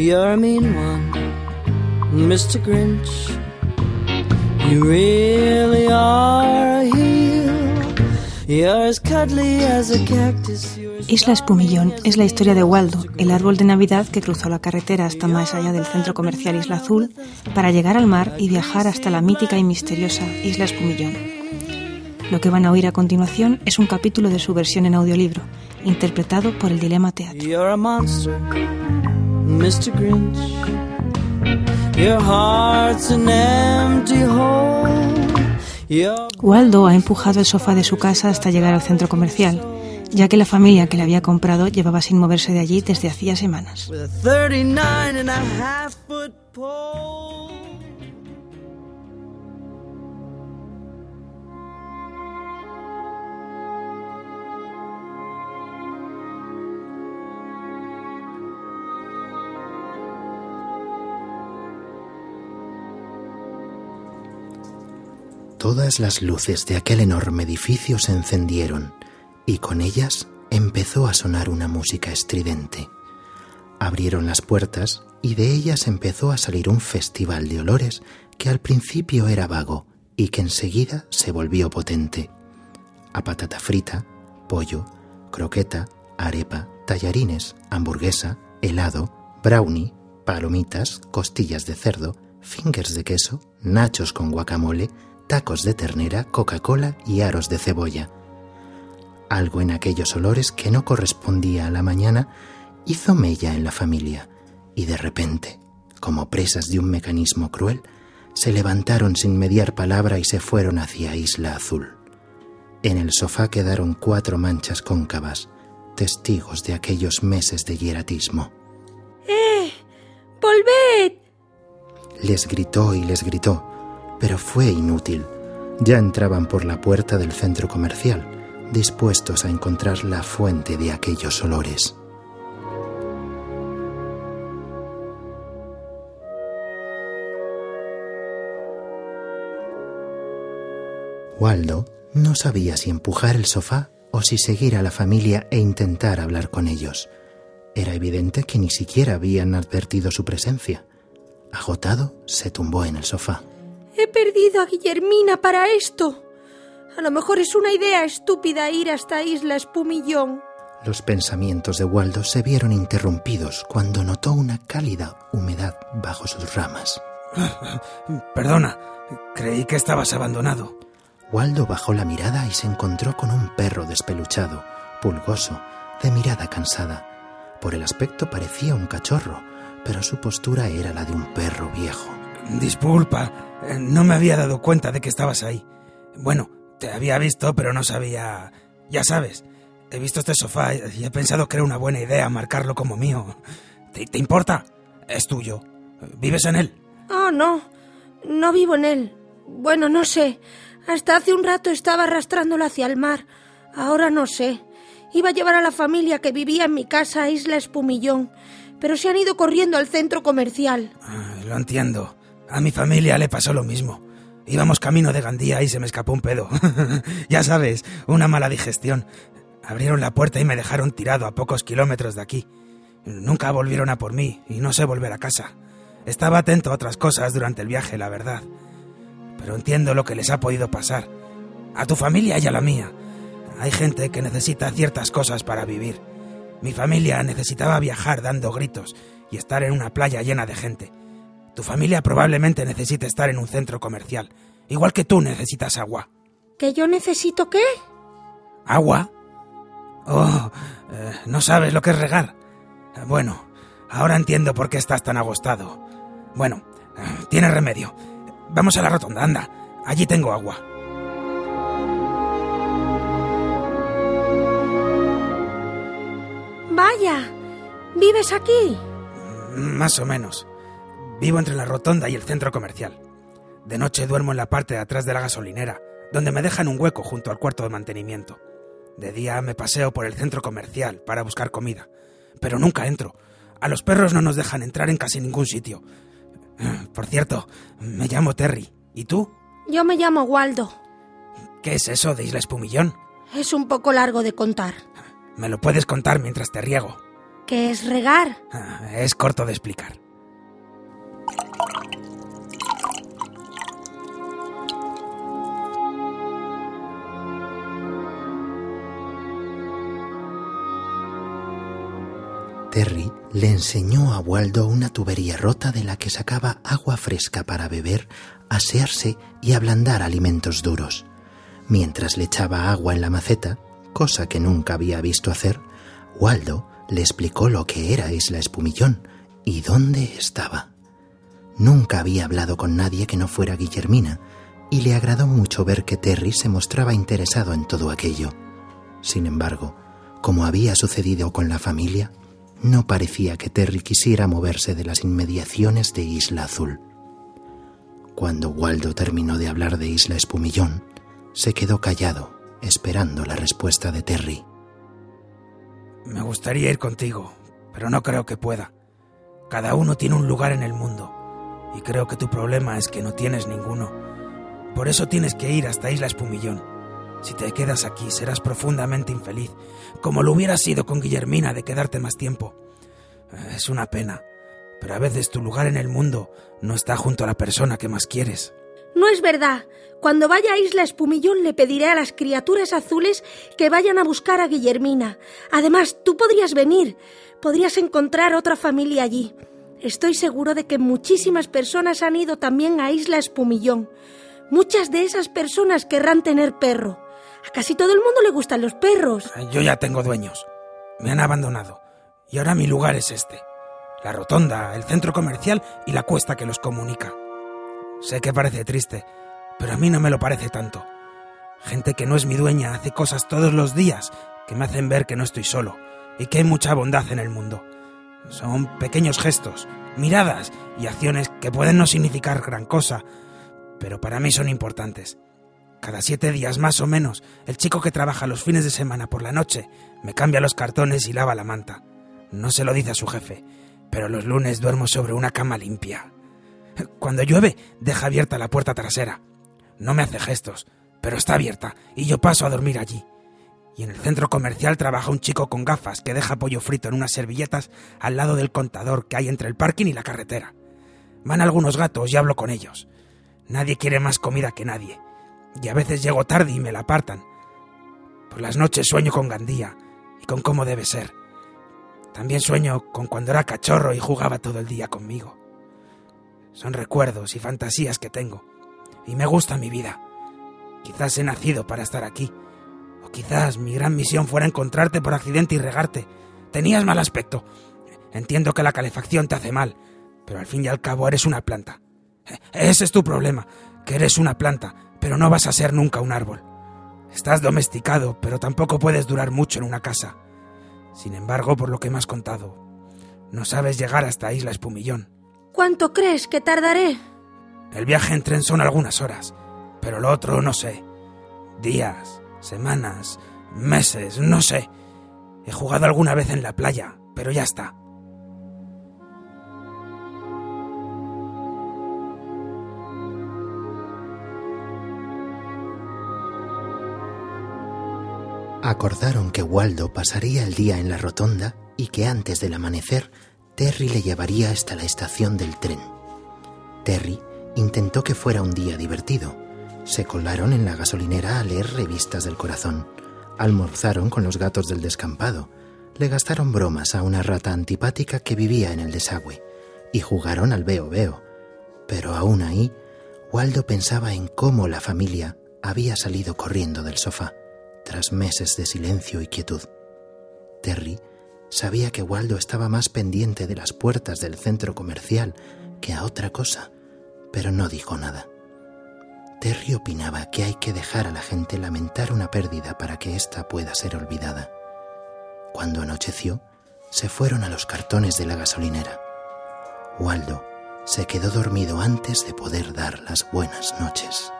You're a mean one, Mr. Grinch. You really are a heel. You're as cuddly as a cactus. Isla Espumillón es la historia de Waldo, el árbol de Navidad que cruzó la carretera hasta más allá del centro comercial Isla Azul para llegar al mar y viajar hasta la mítica y misteriosa Isla Espumillón. Lo que van a oír a continuación es un capítulo de su versión en audiolibro, interpretado por el Dilema Teatro. You're a monster, Mr. Grinch. Your heart's an empty hole. Waldo ha empujado el sofá de su casa hasta llegar al centro comercial, ya que la familia que le había comprado llevaba sin moverse de allí desde hacía semanas. Todas las luces de aquel enorme edificio se encendieron y con ellas empezó a sonar una música estridente. Abrieron las puertas y de ellas empezó a salir un festival de olores que al principio era vago y que enseguida se volvió potente. A patata frita, pollo, croqueta, arepa, tallarines, hamburguesa, helado, brownie, palomitas, costillas de cerdo, fingers de queso, nachos con guacamole, tacos de ternera, Coca-Cola y aros de cebolla. Algo en aquellos olores que no correspondía a la mañana hizo mella en la familia y de repente, como presas de un mecanismo cruel, se levantaron sin mediar palabra y se fueron hacia Isla Azul. En el sofá quedaron 4 manchas cóncavas, testigos de aquellos meses de hieratismo. ¡Volved! Les gritó y les gritó, pero fue inútil. Ya entraban por la puerta del centro comercial, dispuestos a encontrar la fuente de aquellos olores. Waldo no sabía si empujar el sofá o si seguir a la familia e intentar hablar con ellos. Era evidente que ni siquiera habían advertido su presencia. Agotado, se tumbó en el sofá. He perdido a Guillermina para esto. A lo mejor es una idea estúpida ir hasta Isla Espumillón. Los pensamientos de Waldo se vieron interrumpidos cuando notó una cálida humedad bajo sus ramas. Perdona, creí que estabas abandonado. Waldo bajó la mirada y se encontró con un perro despeluchado, pulgoso, de mirada cansada. Por el aspecto parecía un cachorro, pero su postura era la de un perro viejo. Disculpa, no me había dado cuenta de que estabas ahí. Bueno, te había visto, pero no sabía... Ya sabes, he visto este sofá y he pensado que era una buena idea marcarlo como mío. ¿Te importa? Es tuyo. ¿Vives en él? Oh, no vivo en él. Bueno, no sé. Hasta hace un rato estaba arrastrándolo hacia el mar. Ahora no sé. Iba a llevar a la familia que vivía en mi casa a Isla Espumillón, pero se han ido corriendo al centro comercial. Lo entiendo. A mi familia le pasó lo mismo. Íbamos camino de Gandía y se me escapó un pedo. Ya sabes, una mala digestión. Abrieron la puerta y me dejaron tirado a pocos kilómetros de aquí. Nunca volvieron a por mí y no sé volver a casa. Estaba atento a otras cosas durante el viaje, la verdad. Pero entiendo lo que les ha podido pasar. A tu familia y a la mía. Hay gente que necesita ciertas cosas para vivir. Mi familia necesitaba viajar dando gritos y estar en una playa llena de gente. Tu familia probablemente necesite estar en un centro comercial, igual que tú necesitas agua. ¿Que yo necesito qué? ¿Agua? Oh, ¿no sabes lo que es regar? Bueno, ahora entiendo por qué estás tan agostado. Bueno, tienes remedio. Vamos a la rotonda, anda. Allí tengo agua. Vaya, ¿vives aquí? Más o menos. Vivo entre la rotonda y el centro comercial. De noche duermo en la parte de atrás de la gasolinera, donde me dejan un hueco junto al cuarto de mantenimiento. De día me paseo por el centro comercial para buscar comida, pero nunca entro. A los perros no nos dejan entrar en casi ningún sitio. Por cierto, me llamo Terry. ¿Y tú? Yo me llamo Waldo. ¿Qué es eso de Isla Espumillón? Es un poco largo de contar. Me lo puedes contar mientras te riego. ¿Qué es regar? Es corto de explicar. Terry le enseñó a Waldo una tubería rota de la que sacaba agua fresca para beber, asearse y ablandar alimentos duros. Mientras le echaba agua en la maceta, cosa que nunca había visto hacer, Waldo le explicó lo que era Isla Espumillón y dónde estaba. Nunca había hablado con nadie que no fuera Guillermina y le agradó mucho ver que Terry se mostraba interesado en todo aquello. Sin embargo, como había sucedido con la familia, no parecía que Terry quisiera moverse de las inmediaciones de Isla Azul. Cuando Waldo terminó de hablar de Isla Espumillón, se quedó callado, esperando la respuesta de Terry. Me gustaría ir contigo, pero no creo que pueda. Cada uno tiene un lugar en el mundo, y creo que tu problema es que no tienes ninguno. Por eso tienes que ir hasta Isla Espumillón. Si te quedas aquí, serás profundamente infeliz, como lo hubieras sido con Guillermina de quedarte más tiempo. Es una pena, pero a veces tu lugar en el mundo no está junto a la persona que más quieres. No es verdad. Cuando vaya a Isla Espumillón le pediré a las criaturas azules que vayan a buscar a Guillermina. Además, tú podrías venir. Podrías encontrar otra familia allí. Estoy seguro de que muchísimas personas han ido también a Isla Espumillón. Muchas de esas personas querrán tener perro. A casi todo el mundo le gustan los perros. Yo ya tengo dueños. Me han abandonado. Y ahora mi lugar es este. La rotonda, el centro comercial y la cuesta que los comunica. Sé que parece triste, pero a mí no me lo parece tanto. Gente que no es mi dueña hace cosas todos los días que me hacen ver que no estoy solo y que hay mucha bondad en el mundo. Son pequeños gestos, miradas y acciones que pueden no significar gran cosa, pero para mí son importantes. Cada 7 días más o menos, el chico que trabaja los fines de semana por la noche me cambia los cartones y lava la manta. No se lo dice a su jefe, pero los lunes duermo sobre una cama limpia. Cuando llueve, deja abierta la puerta trasera. No me hace gestos, pero está abierta y yo paso a dormir allí. Y en el centro comercial trabaja un chico con gafas que deja pollo frito en unas servilletas al lado del contador que hay entre el parking y la carretera. Van algunos gatos y hablo con ellos. Nadie quiere más comida que nadie. Y a veces llego tarde y me la apartan. Por las noches sueño con Gandía y con cómo debe ser. También sueño con cuando era cachorro y jugaba todo el día conmigo. Son recuerdos y fantasías que tengo. Y me gusta mi vida. Quizás he nacido para estar aquí. O quizás mi gran misión fuera encontrarte por accidente y regarte. Tenías mal aspecto. Entiendo que la calefacción te hace mal, pero al fin y al cabo eres una planta. Ese es tu problema, que eres una planta, pero no vas a ser nunca un árbol. Estás domesticado, pero tampoco puedes durar mucho en una casa. Sin embargo, por lo que me has contado, no sabes llegar hasta Isla Espumillón. ¿Cuánto crees que tardaré? El viaje en tren son algunas horas, pero lo otro no sé. Días, semanas, meses, no sé. He jugado alguna vez en la playa, pero ya está. Acordaron que Waldo pasaría el día en la rotonda y que antes del amanecer Terry le llevaría hasta la estación del tren. Terry intentó que fuera un día divertido. Se colaron en la gasolinera a leer revistas del corazón. Almorzaron con los gatos del descampado. Le gastaron bromas a una rata antipática que vivía en el desagüe. Y jugaron al veo-veo. Pero aún ahí, Waldo pensaba en cómo la familia había salido corriendo del sofá, tras meses de silencio y quietud. Terry sabía que Waldo estaba más pendiente de las puertas del centro comercial que a otra cosa, pero no dijo nada. Terry opinaba que hay que dejar a la gente lamentar una pérdida para que ésta pueda ser olvidada. Cuando anocheció, se fueron a los cartones de la gasolinera. Waldo se quedó dormido antes de poder dar las buenas noches.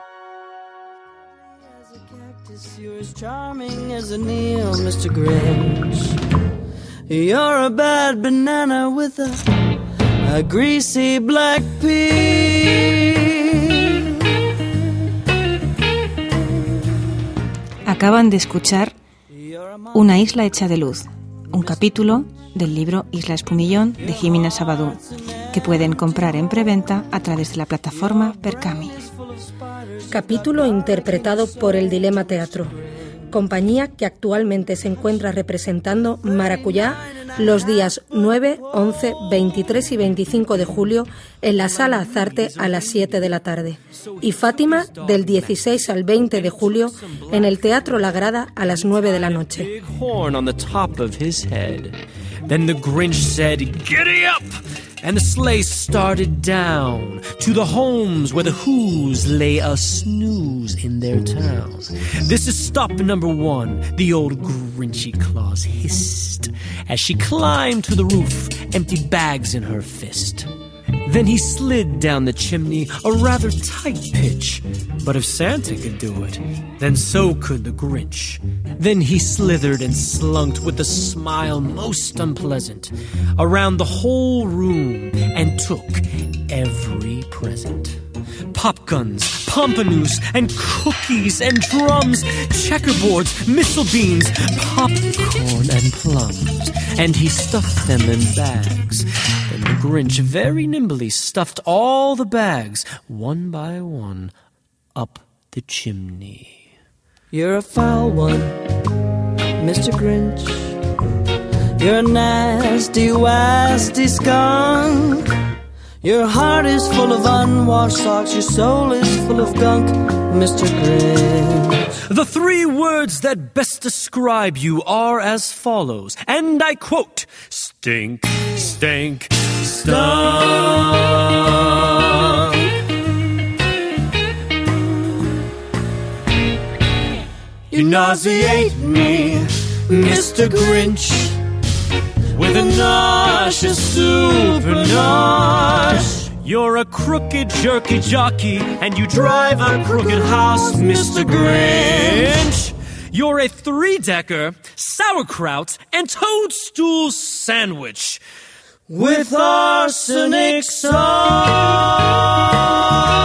You're as charming as a Neil, Mr. Grinch. You're a bad banana with a greasy black peel. Acaban de escuchar Una isla hecha de luz, un capítulo del libro Isla Espumillón de Jimena Sabadú, que pueden comprar en preventa a través de la plataforma Percami. Capítulo interpretado por El Dilema Teatro, compañía que actualmente se encuentra representando Maracuyá los días 9, 11, 23 y 25 de julio en la Sala Azarte a las 7 de la tarde y Fátima del 16 al 20 de julio en el Teatro La Grada a las 9 de la noche. Then the Grinch said, "Giddy up!" And the sleigh started down to the homes where the Who's lay a snooze in their town. "This is stop number 1, the old Grinchy Claus hissed, as she climbed to the roof, empty bags in her fist. Then he slid down the chimney, a rather tight pitch. But if Santa could do it, then so could the Grinch. Then he slithered and slunked with a smile most unpleasant around the whole room and took every present. Pop guns, pompanoose, and cookies and drums, checkerboards, missile beans, popcorn and plums. And he stuffed them in bags. Then the Grinch very nimbly stuffed all the bags, one by one, up the chimney. You're a foul one, Mr. Grinch. You're a nasty, wasty skunk. Your heart is full of unwashed socks. Your soul is full of gunk, Mr. Grinch. The 3 words that best describe you are as follows, and I quote: stink, stank, stunk. You nauseate me, Mr. Grinch, with a nauseous super nosh. You're a crooked jerky jockey, and you drive a crooked house, Mr. Grinch. You're a 3-decker, sauerkraut, and toadstool sandwich with arsenic sauce.